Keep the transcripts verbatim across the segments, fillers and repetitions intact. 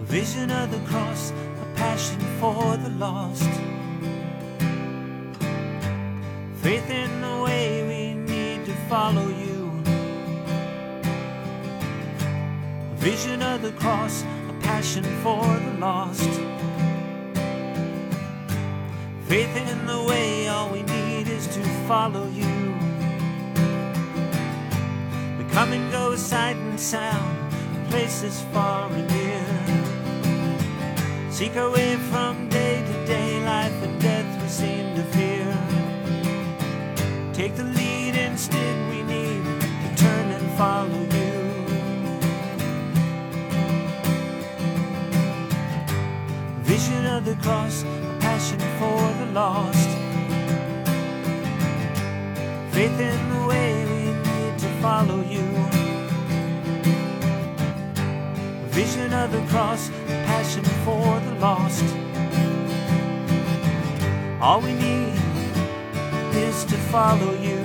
vision of the cross, a passion for the lost. Faith in the way we need to follow you. A vision of the cross, a passion for the lost. Faith in the way, all we need is to follow you. We come and go sight and sound, places far and near. Seek our way from day to day, life and death we seem to fear. Take the lead, instead we need to turn and follow you. Vision of the cross, a passion for the lost. Faith in the way we need to follow you. Vision of the cross, a passion for the lost. All we need is to follow you.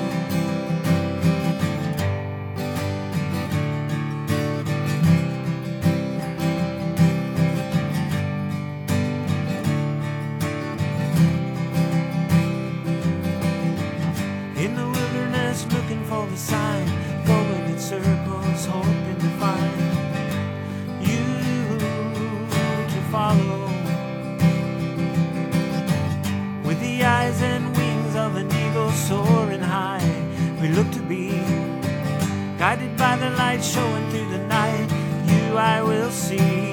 In the wilderness looking for the sign, going in circles hoping to find you to follow. With the eyes and wings of an eagle soaring high, we look to be guided by the light showing through the night. You I will see.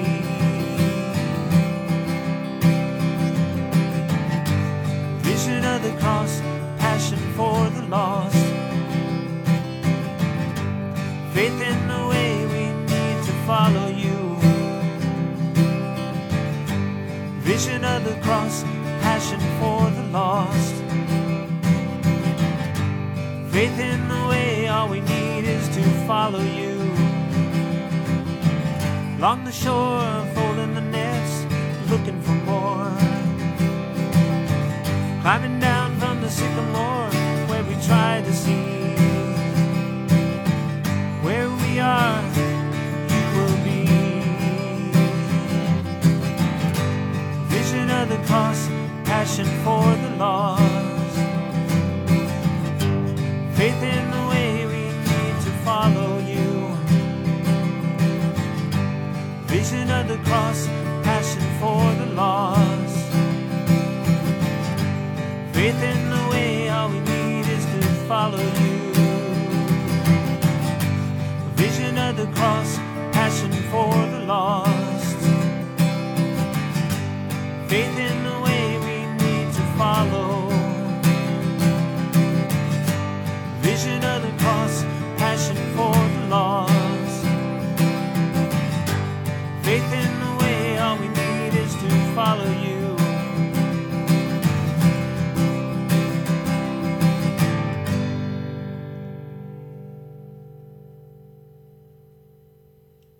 Vision of the cross, passion for the lost. Faith in the way we need to follow you. Vision of the cross, passion for the lost. Faith in the way, all we need is to follow you. Along the shore, folding the nets, looking for more. Climbing down from the sycamore, where we try to see. Where we are, you will be. Vision of the cross, passion for the lost. Faith in the way we need to follow you. Vision of the cross, passion for the lost. Faith in the way, all we need is to follow you. Vision of the cross, passion for the lost. Faith in the way we need to follow. Vision of the cross, passion for the lost. Faith in the way, all we need is to follow you.